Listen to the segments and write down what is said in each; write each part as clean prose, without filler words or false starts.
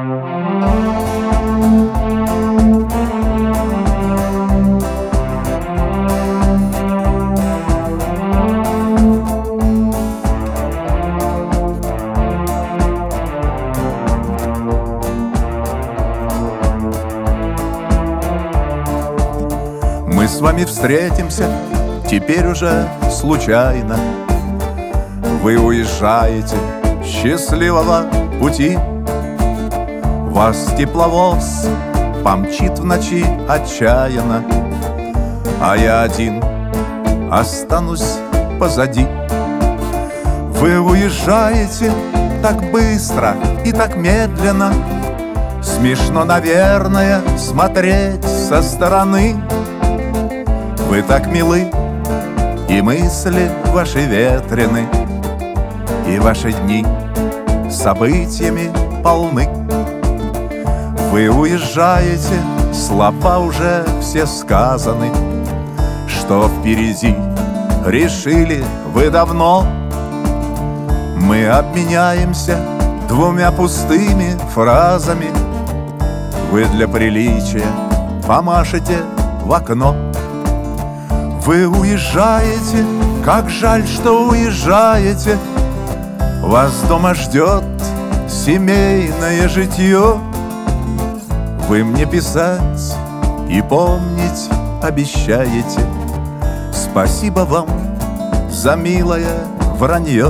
Мы с вами встретимся теперь уже случайно. Вы уезжаете, счастливого пути. Вас тепловоз помчит в ночи отчаянно, а я один останусь позади. Вы уезжаете так быстро и так медленно. Смешно, наверное, смотреть со стороны. Вы так милы, и мысли ваши ветрены, и ваши дни событиями полны. Вы уезжаете, слова уже все сказаны. Что впереди, решили вы давно. Мы обменяемся двумя пустыми фразами. Вы для приличия помашете в окно. Вы уезжаете, как жаль, что уезжаете. Вас дома ждет семейное житье. Вы мне писать и помнить обещаете. Спасибо вам за милое вранье.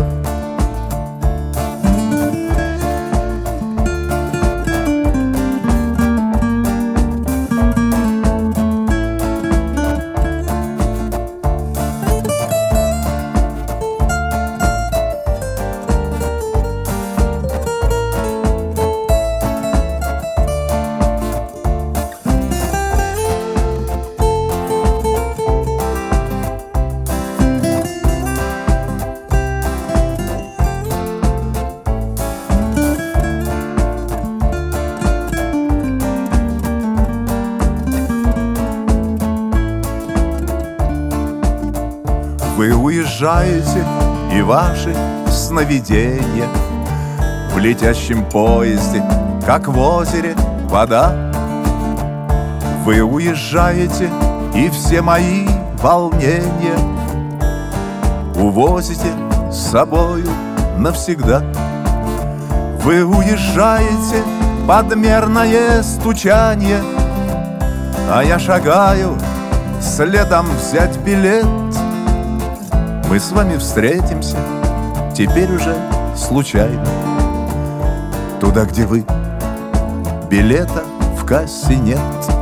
Вы уезжаете, и ваши сновидения в летящем поезде, как в озере вода. Вы уезжаете, и все мои волнения увозите с собою навсегда. Вы уезжаете, подмерное стучанье, а я шагаю следом взять билет. Мы с вами встретимся теперь уже случайно, туда, где вы, билета в кассе нет.